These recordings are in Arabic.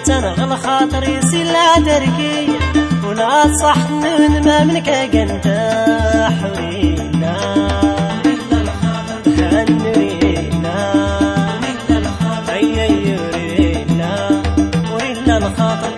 سنغل خاطري سلا دركي ولا صح ما منك قنت حرينا هنرينا يرينا ورينا الخاطر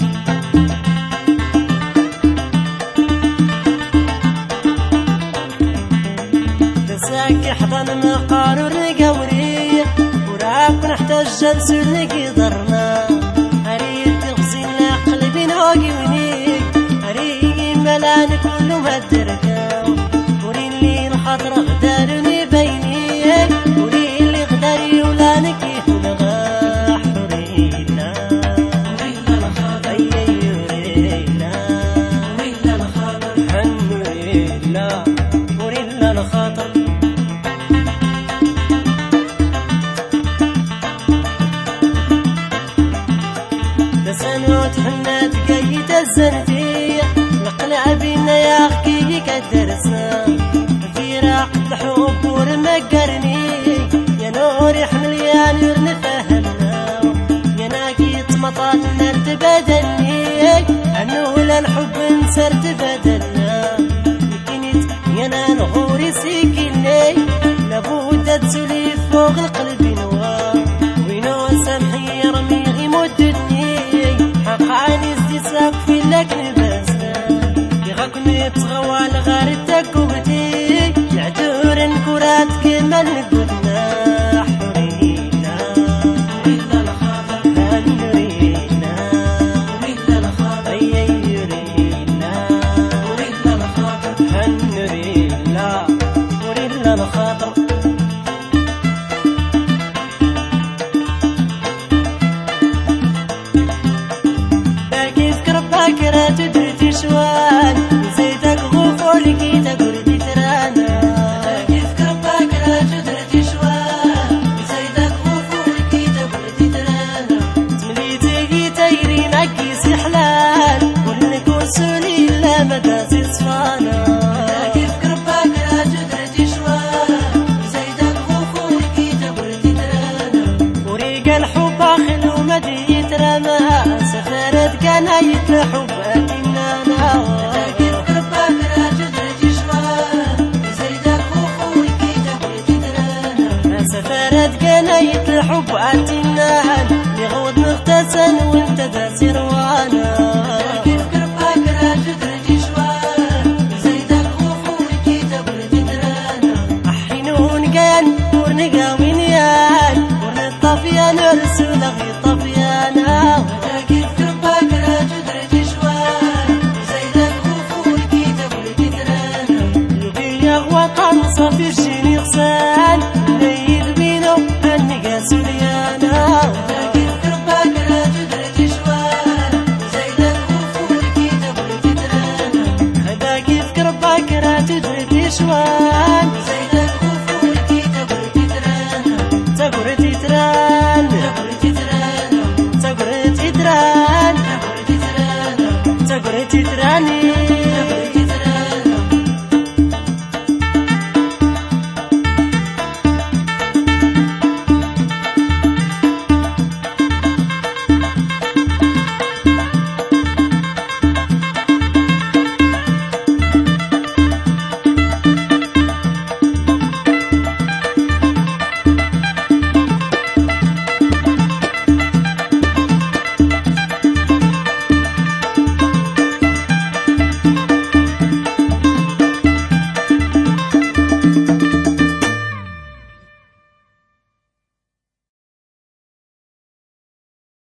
تساكي حضن مقارور قوري وراك نحتاج جلس لقي ضرنا أريد تغزينا قلبي نوقي ونيك أريد ملان كل مهدركا ورين لي الخاطر غدارني بينيك ورين لي غداري ولانك يخلغا حرينا ورينا الخاطر يرينا ورينا الخاطر حنرينا ورينا الخاطر سنوات حنات قيت الزنتي نقلع بينا يا خكي كدرسنا في راق الحب ورمقرني يا نوري حمل يا نور نفهمنا يا ناقي طمطات النار تبادلني عنو الحب نسر تبادلنا كنت يا نغوري سيكيني لابد تسولي فوق القلب نوا وينو سامحي رمي يمددني حقاني ازدساق في لك نباسا يغاكني تغوى لغار التكوبتي يعدور كرات كما نقودنا حرينا ورينا الخاطر هنرينا ورينا الخاطر يرينا ورينا الخاطر هنرينا ورينا الخاطر باكرة تدري شوان زيدك غفولك تقول ترانا كيف باكرة تدري شوان زيدك غفولك تقول ترانا تمليتي تيري نكي سحلان كلك وسولي لا مدى صفانا كيف باكرة تدري شوان زيدك غفولك تقول ترانا وريق الحب اخل ومدي يترمى سفرت قنايت الحب أتنانا كيف قربك راجد رجشوان زيدك وفولك تقول تدرانا سفرت قنايت الحب أتنانا يغوض مغتسن وانت ذا سروانا كيف قربك راجد رجشوان زيدك وفولك تقول تدرانا أحينون قان ورنقاوين يان ورنطفيان ورسول غي طفيانا صافي الشيني غسان ليل بينو هنقا سوليانا كيف قربك راجد رجشوان زيدك وفولك تقول تدرانا هذا كيف قربك راجد رجشوان زيدك وفولك تقول تدرانا تقول تدران تقول تدران تقول تدران تقول تدران تقول تدراني